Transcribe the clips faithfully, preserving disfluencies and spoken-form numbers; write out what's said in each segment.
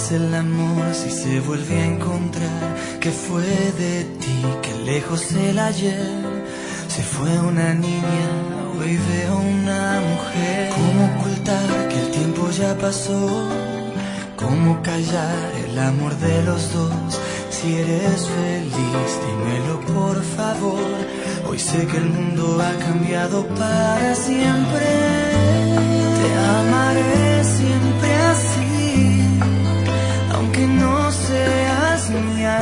es el amor si se vuelve a encontrar? ¿Qué fue de ti? Que lejos del ayer se fue una niña, hoy veo una mujer. ¿Cómo ocultar que el tiempo ya pasó? ¿Cómo callar el amor de los dos? Si eres feliz, dímelo por favor. Hoy sé que el mundo ha cambiado para siempre. Te amaré siempre así, aunque no seas mía.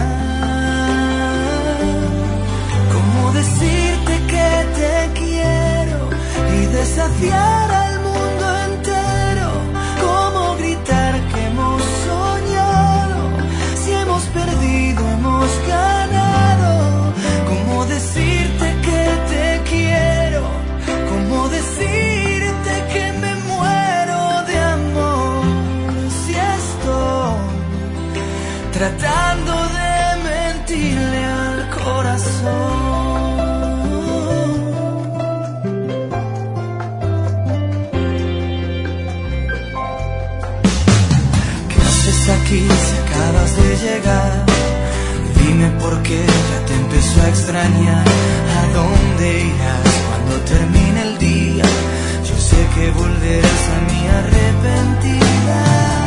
¿Cómo decirte que te quiero y desafiar al mundo entero? ¿Cómo gritar que hemos soñado? Si hemos perdido, hemos ganado. ¿Cómo decirte que te quiero? ¿Cómo decirte que me muero de amor? Si estoy tratando de mentirle al corazón. ¿Qué haces aquí si acabas de llegar? Dime por qué ya te empezó a extrañar. ¿A dónde irás cuando termine el día? Yo sé que volverás a mí arrepentida.